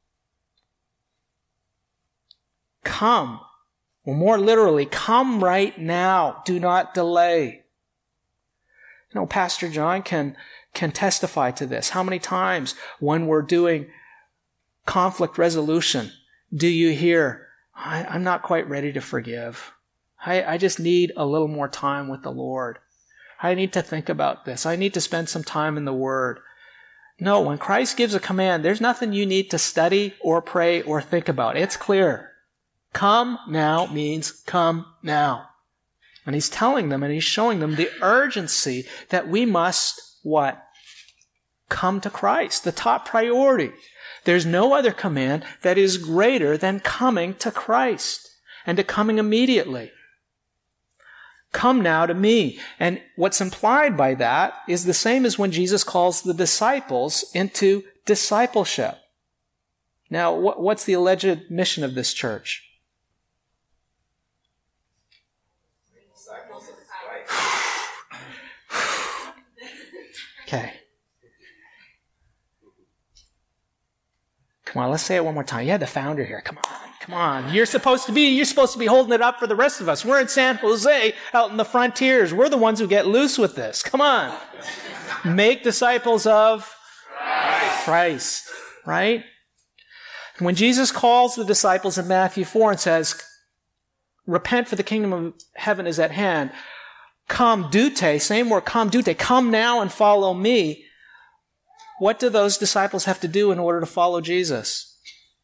Come. Well, more literally, come right now. Do not delay. You know, Pastor John can, can testify to this. How many times when we're doing conflict resolution do you hear, I, I'm not quite ready to forgive. I, I just need a little more time with the Lord. I need to think about this. I need to spend some time in the Word. No, when Christ gives a command, there's nothing you need to study or pray or think about. It's clear. Come now means come now. And He's telling them and He's showing them the urgency that we must, what? Come to Christ, the top priority. There's no other command that is greater than coming to Christ and to coming immediately. Come now to me. And what's implied by that is the same as when Jesus calls the disciples into discipleship. Now, what's the alleged mission of this church? Okay. Come on, let's say it one more time. You had the founder here. Come on, come on. You're supposed to be, you're supposed to be holding it up for the rest of us. We're in San Jose, out in the frontiers. We're the ones who get loose with this. Come on. Make disciples of Christ, Christ, right? When Jesus calls the disciples in Matthew four and says, repent for the kingdom of heaven is at hand. Come dute, same word, come dute, come now and follow me. What do those disciples have to do in order to follow Jesus?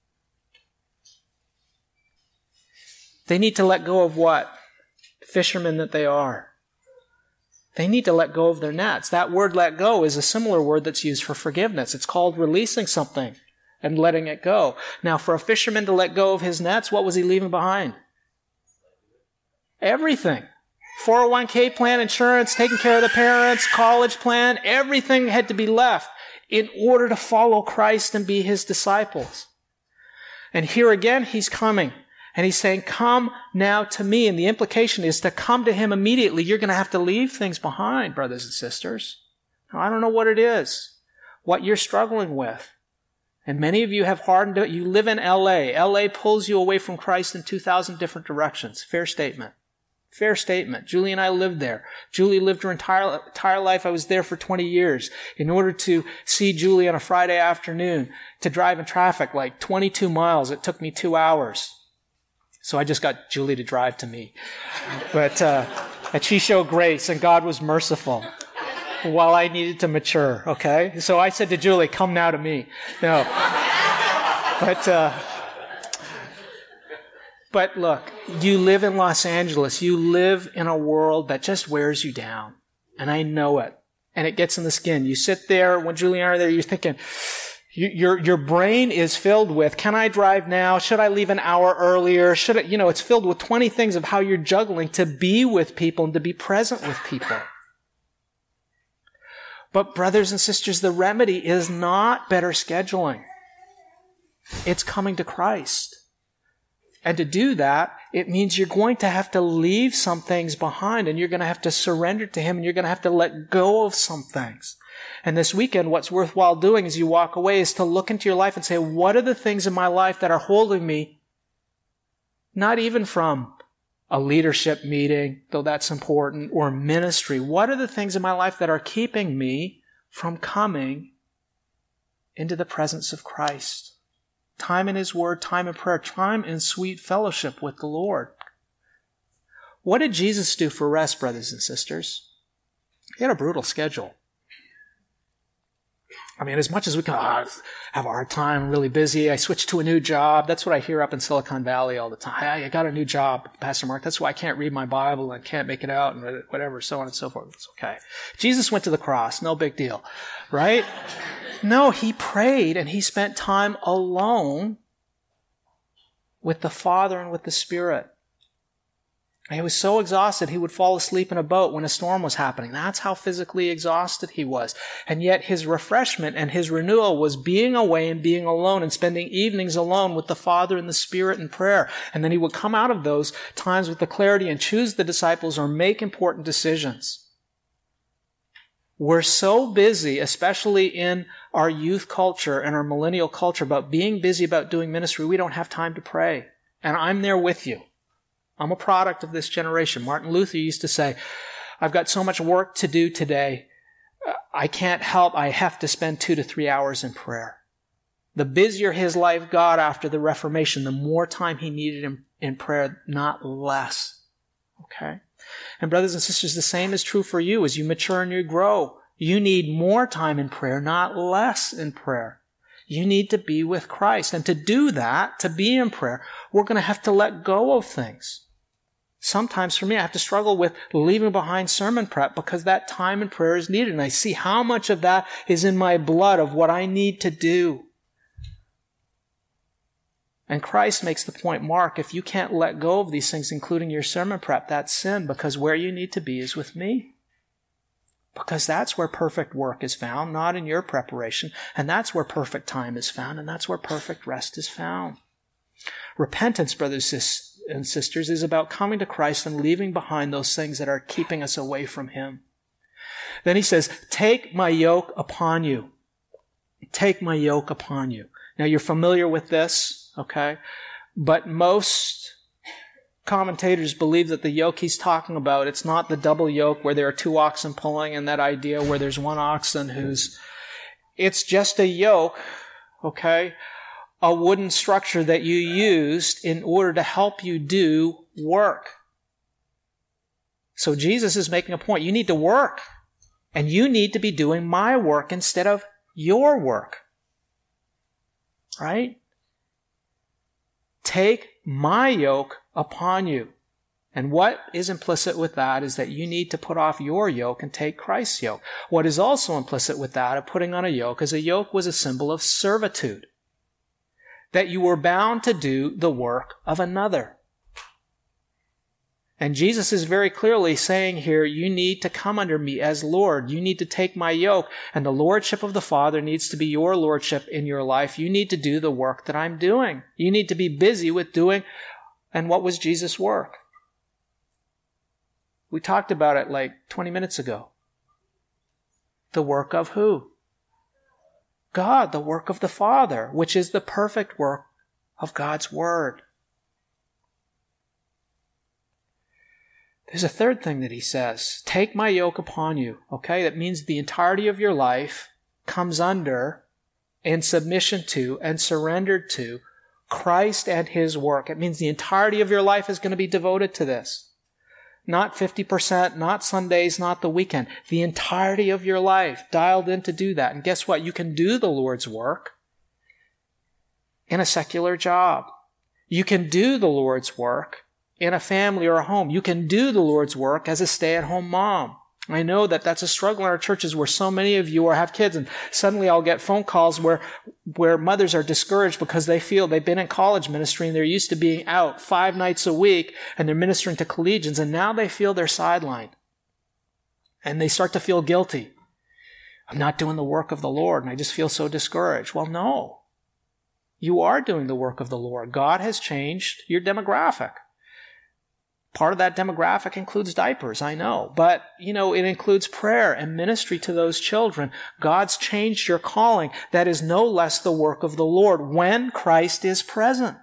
They need to let go of what? Fishermen that they are. They need to let go of their nets. That word let go is a similar word that's used for forgiveness. It's called releasing something and letting it go. Now, for a fisherman to let go of his nets, what was he leaving behind? Everything. four oh one k plan, insurance, taking care of the parents, college plan, everything had to be left in order to follow Christ and be his disciples. And here again, he's coming. And he's saying, come now to me. And the implication is to come to him immediately. You're going to have to leave things behind, brothers and sisters. Now, I don't know what it is, what you're struggling with. And many of you have hardened it. You live in L A. L A pulls you away from Christ in two thousand different directions. Fair statement. Fair statement. Julie and I lived there. Julie lived her entire, entire life. I was there for twenty years. In order to see Julie on a Friday afternoon, to drive in traffic like twenty-two miles, it took me two hours. So I just got Julie to drive to me. But uh, and she showed grace, and God was merciful while I needed to mature, okay? So I said to Julie, come now to me. No. But, uh, but look, you live in Los Angeles. You live in a world that just wears you down. And I know it. And it gets in the skin. You sit there, when Julie and I are there, you're thinking, Your, your brain is filled with, can I drive now? Should I leave an hour earlier? Should I, you know, it's filled with twenty things of how you're juggling to be with people and to be present with people. But brothers and sisters, the remedy is not better scheduling. It's coming to Christ. And to do that, it means you're going to have to leave some things behind, and you're going to have to surrender to him, and you're going to have to let go of some things. And this weekend, what's worthwhile doing as you walk away is to look into your life and say, what are the things in my life that are holding me, not even from a leadership meeting, though that's important, or ministry? What are the things in my life that are keeping me from coming into the presence of Christ? Time in his word, time in prayer, time in sweet fellowship with the Lord. What did Jesus do for rest, brothers and sisters? He had a brutal schedule. I mean, as much as we can oh, have a hard time, really busy, I switched to a new job. That's what I hear up in Silicon Valley all the time. Hey, I got a new job, Pastor Mark. That's why I can't read my Bible and can't make it out and whatever, so on and so forth. It's okay. Jesus went to the cross. No big deal, right? No, he prayed and he spent time alone with the Father and with the Spirit. He was so exhausted he would fall asleep in a boat when a storm was happening. That's how physically exhausted he was. And yet his refreshment and his renewal was being away and being alone and spending evenings alone with the Father and the Spirit in prayer. And then he would come out of those times with the clarity and choose the disciples or make important decisions. We're so busy, especially in our youth culture and our millennial culture, about being busy about doing ministry, we don't have time to pray. And I'm there with you. I'm a product of this generation. Martin Luther used to say, I've got so much work to do today, I can't help, I have to spend two to three hours in prayer. The busier his life got after the Reformation, the more time he needed in, in prayer, not less. Okay? And brothers and sisters, the same is true for you as you mature and you grow. You need more time in prayer, not less in prayer. You need to be with Christ. And to do that, to be in prayer, we're going to have to let go of things. Sometimes for me, I have to struggle with leaving behind sermon prep because that time in prayer is needed. And I see how much of that is in my blood of what I need to do. And Christ makes the point, Mark, if you can't let go of these things, including your sermon prep, that's sin, because where you need to be is with me. Because that's where perfect work is found, not in your preparation. And that's where perfect time is found, and that's where perfect rest is found. Repentance, brothers and sisters, is about coming to Christ and leaving behind those things that are keeping us away from him. Then he says, take my yoke upon you. Take my yoke upon you. Now you're familiar with this, okay? But most commentators believe that the yoke he's talking about, it's not the double yoke where there are two oxen pulling and that idea where there's one oxen who's, it's just a yoke, okay? A wooden structure that you used in order to help you do work. So Jesus is making a point. You need to work. And you need to be doing my work instead of your work. Right? Take my yoke upon you. And what is implicit with that is that you need to put off your yoke and take Christ's yoke. What is also implicit with that of putting on a yoke is a yoke was a symbol of servitude. That you were bound to do the work of another. And Jesus is very clearly saying here, you need to come under me as Lord. You need to take my yoke. And the lordship of the Father needs to be your lordship in your life. You need to do the work that I'm doing. You need to be busy with doing. And what was Jesus' work? We talked about it like twenty minutes ago. The work of who? God, the work of the Father, which is the perfect work of God's Word. There's a third thing that he says. Take my yoke upon you. Okay? That means the entirety of your life comes under and submission to and surrendered to Christ and his work. It means the entirety of your life is going to be devoted to this. Not fifty percent, not Sundays, not the weekend. The entirety of your life dialed in to do that. And guess what? You can do the Lord's work in a secular job. You can do the Lord's work in a family or a home. You can do the Lord's work as a stay-at-home mom. I know that that's a struggle in our churches where so many of you are have kids, and suddenly I'll get phone calls where where mothers are discouraged because they feel they've been in college ministry and they're used to being out five nights a week and they're ministering to collegians, and now they feel they're sidelined. And they start to feel guilty. I'm not doing the work of the Lord, and I just feel so discouraged. Well, no. You are doing the work of the Lord. God has changed your demographic. Part of that demographic includes diapers, I know. But, you know, it includes prayer and ministry to those children. God's changed your calling. That is no less the work of the Lord when Christ is present.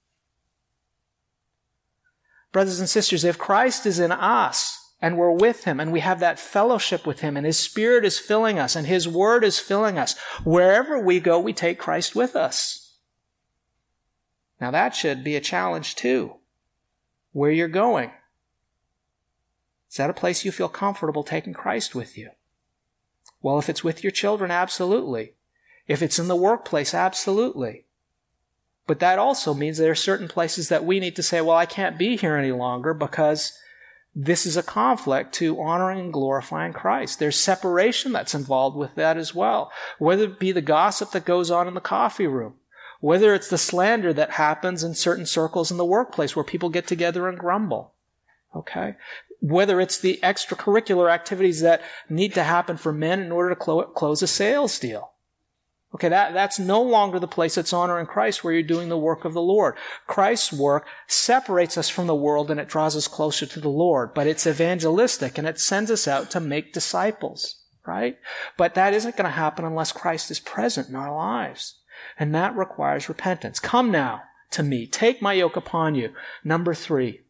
Brothers and sisters, if Christ is in us and we're with him and we have that fellowship with him and his Spirit is filling us and his Word is filling us, wherever we go, we take Christ with us. Now that should be a challenge too. Where you're going. Is that a place you feel comfortable taking Christ with you? Well, if it's with your children, absolutely. If it's in the workplace, absolutely. But that also means there are certain places that we need to say, well, I can't be here any longer because this is a conflict to honoring and glorifying Christ. There's separation that's involved with that as well. Whether it be the gossip that goes on in the coffee room, whether it's the slander that happens in certain circles in the workplace where people get together and grumble. Okay? Whether it's the extracurricular activities that need to happen for men in order to clo- close a sales deal. Okay, that, that's no longer the place that's honoring Christ where you're doing the work of the Lord. Christ's work separates us from the world and it draws us closer to the Lord. But it's evangelistic and it sends us out to make disciples. Right? But that isn't going to happen unless Christ is present in our lives. And that requires repentance. Come now to me. Take my yoke upon you. Number three.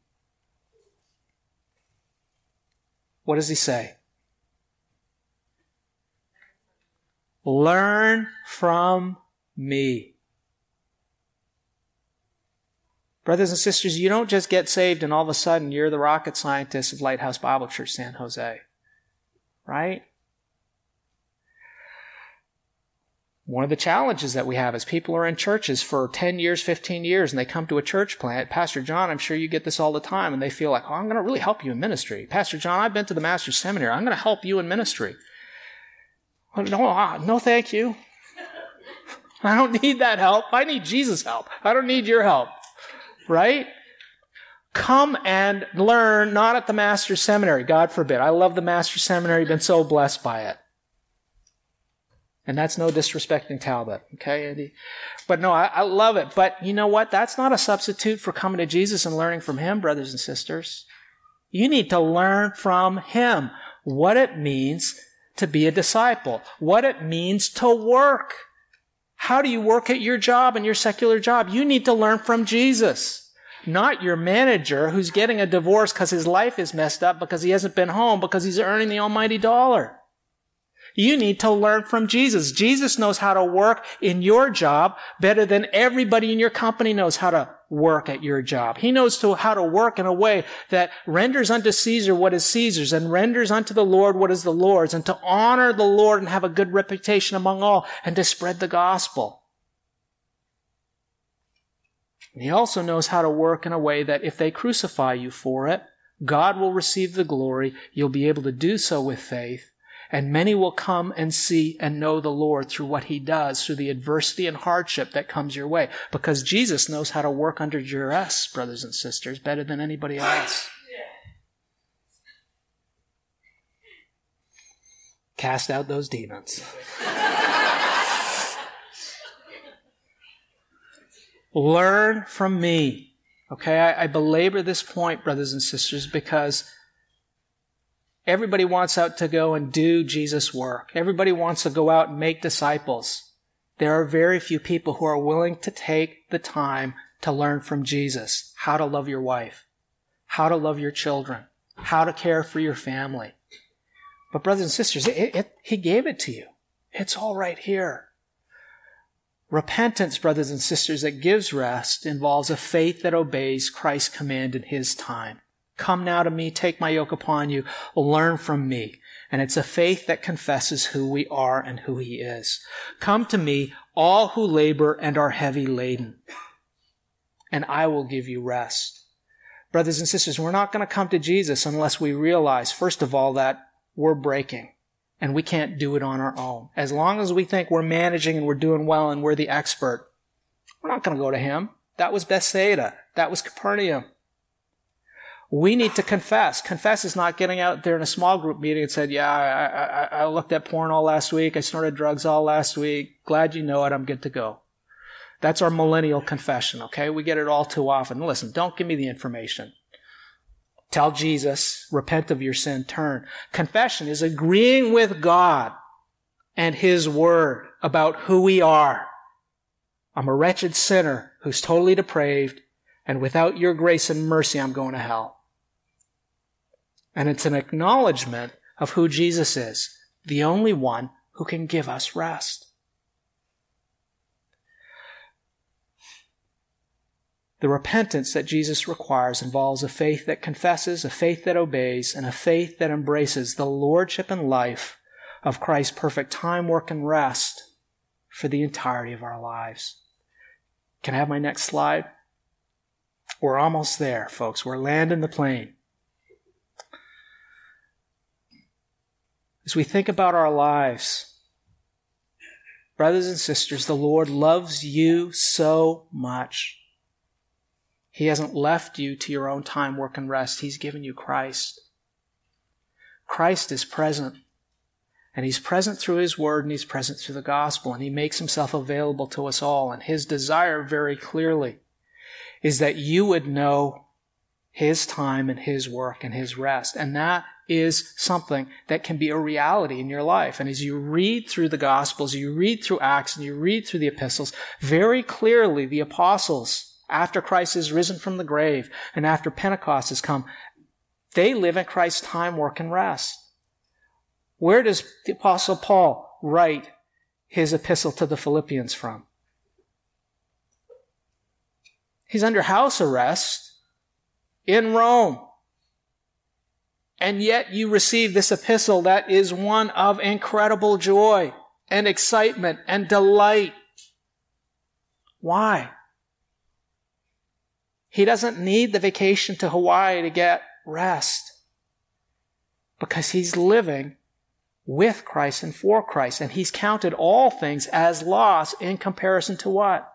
What does he say? Learn from me. Brothers and sisters, you don't just get saved and all of a sudden you're the rocket scientist of Lighthouse Bible Church San Jose. Right? One of the challenges that we have is people are in churches for ten years, fifteen years, and they come to a church plant. Pastor John, I'm sure you get this all the time, and they feel like, oh, I'm going to really help you in ministry. Pastor John, I've been to the Master's Seminary. I'm going to help you in ministry. Well, no, no, thank you. I don't need that help. I need Jesus' help. I don't need your help. Right? Come and learn, not at the Master's Seminary. God forbid. I love the Master's Seminary. Been so blessed by it. And that's no disrespecting Talbot, okay, Andy? But no, I, I love it. But you know what? That's not a substitute for coming to Jesus and learning from him, brothers and sisters. You need to learn from him what it means to be a disciple, what it means to work. How do you work at your job and your secular job? You need to learn from Jesus, not your manager who's getting a divorce because his life is messed up because he hasn't been home because he's earning the almighty dollar. You need to learn from Jesus. Jesus knows how to work in your job better than everybody in your company knows how to work at your job. He knows to, how to work in a way that renders unto Caesar what is Caesar's and renders unto the Lord what is the Lord's, and to honor the Lord and have a good reputation among all and to spread the gospel. And he also knows how to work in a way that if they crucify you for it, God will receive the glory. You'll be able to do so with faith. And many will come and see and know the Lord through what he does, through the adversity and hardship that comes your way. Because Jesus knows how to work under duress, brothers and sisters, better than anybody else. Cast out those demons. Learn from me. Okay, I, I belabor this point, brothers and sisters, because everybody wants out to go and do Jesus' work. Everybody wants to go out and make disciples. There are very few people who are willing to take the time to learn from Jesus how to love your wife, how to love your children, how to care for your family. But brothers and sisters, it, it, he gave it to you. It's all right here. Repentance, brothers and sisters, that gives rest involves a faith that obeys Christ's command in his time. Come now to me, take my yoke upon you, learn from me. And it's a faith that confesses who we are and who he is. Come to me, all who labor and are heavy laden, and I will give you rest. Brothers and sisters, we're not going to come to Jesus unless we realize, first of all, that we're breaking and we can't do it on our own. As long as we think we're managing and we're doing well and we're the expert, we're not going to go to him. That was Bethsaida. That was Capernaum. We need to confess. Confess is not getting out there in a small group meeting and said, yeah, I, I, I looked at porn all last week. I snorted drugs all last week. Glad you know it. I'm good to go. That's our millennial confession, okay? We get it all too often. Listen, don't give me the information. Tell Jesus, repent of your sin, turn. Confession is agreeing with God and his word about who we are. I'm a wretched sinner who's totally depraved, and without your grace and mercy, I'm going to hell. And it's an acknowledgement of who Jesus is, the only one who can give us rest. The repentance that Jesus requires involves a faith that confesses, a faith that obeys, and a faith that embraces the lordship and life of Christ's perfect time, work, and rest for the entirety of our lives. Can I have my next slide? We're almost there, folks. We're landing the plane. As we think about our lives, brothers and sisters, the Lord loves you so much. He hasn't left you to your own time, work, and rest. He's given you Christ. Christ is present. And he's present through his word, and he's present through the gospel. And he makes himself available to us all. And his desire very clearly is that you would know his time and his work and his rest. And that is something that can be a reality in your life. And as you read through the Gospels, you read through Acts, and you read through the epistles, very clearly the apostles, after Christ is risen from the grave and after Pentecost has come, they live in Christ's time, work, and rest. Where does the Apostle Paul write his epistle to the Philippians from? He's under house arrest in Rome. And yet you receive this epistle that is one of incredible joy and excitement and delight. Why? He doesn't need the vacation to Hawaii to get rest, because he's living with Christ and for Christ, and he's counted all things as loss in comparison to what?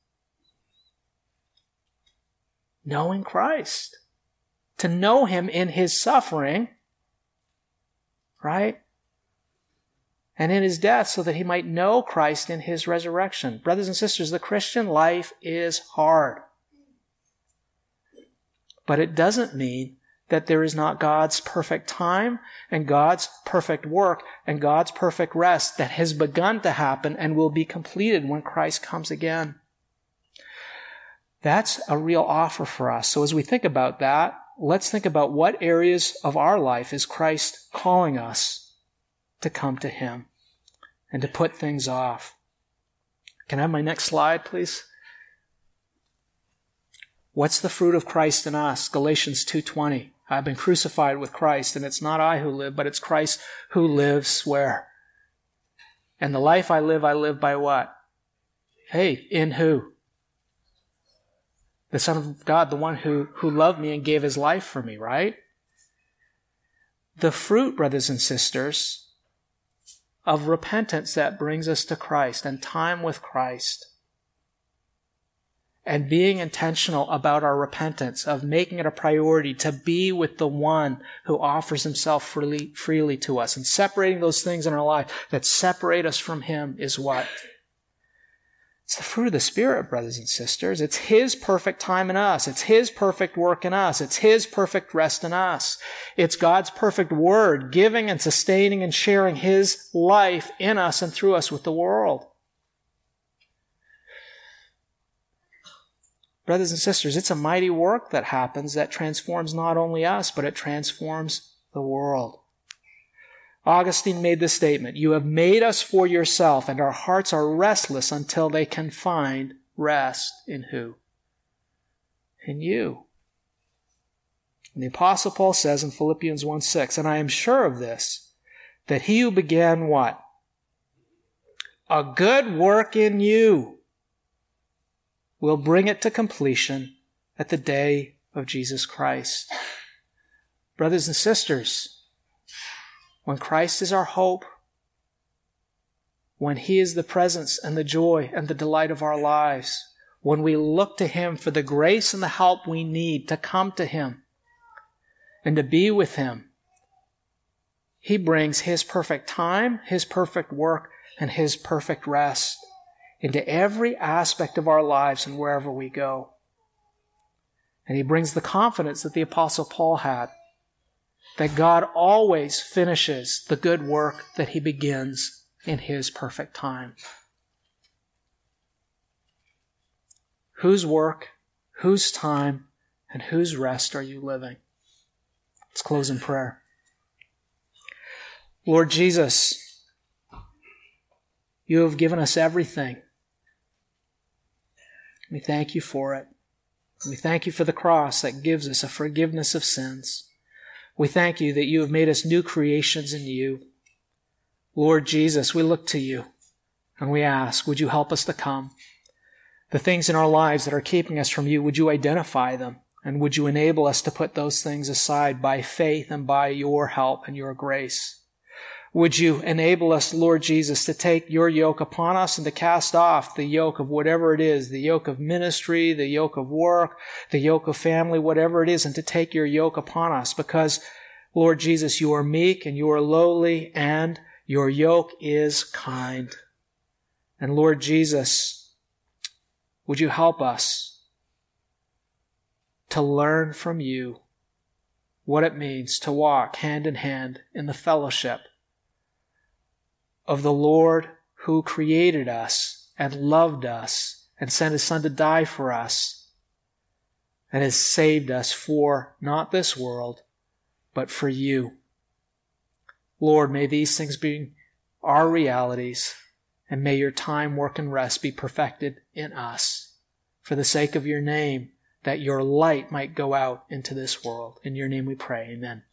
Knowing Christ. To know him in his suffering, right? And in his death, so that he might know Christ in his resurrection. Brothers and sisters, the Christian life is hard. But it doesn't mean that there is not God's perfect time and God's perfect work and God's perfect rest that has begun to happen and will be completed when Christ comes again. That's a real offer for us. So as we think about that, let's think about what areas of our life is Christ calling us to come to him and to put things off. Can I have my next slide, please? What's the fruit of Christ in us? Galatians two twenty. I've been crucified with Christ, and it's not I who live, but it's Christ who lives where? And the life I live, I live by what? Faith. In who? The Son of God, the one who, who loved me and gave his life for me, right? The fruit, brothers and sisters, of repentance that brings us to Christ and time with Christ, and being intentional about our repentance, of making it a priority to be with the one who offers himself freely, freely to us, and separating those things in our life that separate us from him is what? It's the fruit of the Spirit, brothers and sisters. It's his perfect time in us. It's his perfect work in us. It's his perfect rest in us. It's God's perfect word, giving and sustaining and sharing his life in us and through us with the world. Brothers and sisters, it's a mighty work that happens that transforms not only us, but it transforms the world. Augustine made this statement, "You have made us for yourself, and our hearts are restless until they can find rest in who? In you." And the Apostle Paul says in Philippians one six, "And I am sure of this, that he who began" what? "A good work in you will bring it to completion at the day of Jesus Christ." Brothers and sisters, when Christ is our hope, when he is the presence and the joy and the delight of our lives, when we look to him for the grace and the help we need to come to him and to be with him, he brings his perfect time, his perfect work, and his perfect rest into every aspect of our lives and wherever we go. And he brings the confidence that the Apostle Paul had, that God always finishes the good work that he begins in his perfect time. Whose work, whose time, and whose rest are you living? Let's close in prayer. Lord Jesus, you have given us everything. We thank you for it. We thank you for the cross that gives us a forgiveness of sins. We thank you that you have made us new creations in you. Lord Jesus, we look to you and we ask, would you help us to come? The things in our lives that are keeping us from you, would you identify them? And would you enable us to put those things aside by faith and by your help and your grace? Would you enable us, Lord Jesus, to take your yoke upon us and to cast off the yoke of whatever it is, the yoke of ministry, the yoke of work, the yoke of family, whatever it is, and to take your yoke upon us because, Lord Jesus, you are meek and you are lowly and your yoke is kind. And Lord Jesus, would you help us to learn from you what it means to walk hand in hand in the fellowship of the Lord who created us and loved us and sent his Son to die for us and has saved us for not this world, but for you. Lord, may these things be our realities, and may your time, work, and rest be perfected in us for the sake of your name, that your light might go out into this world. In your name we pray. Amen.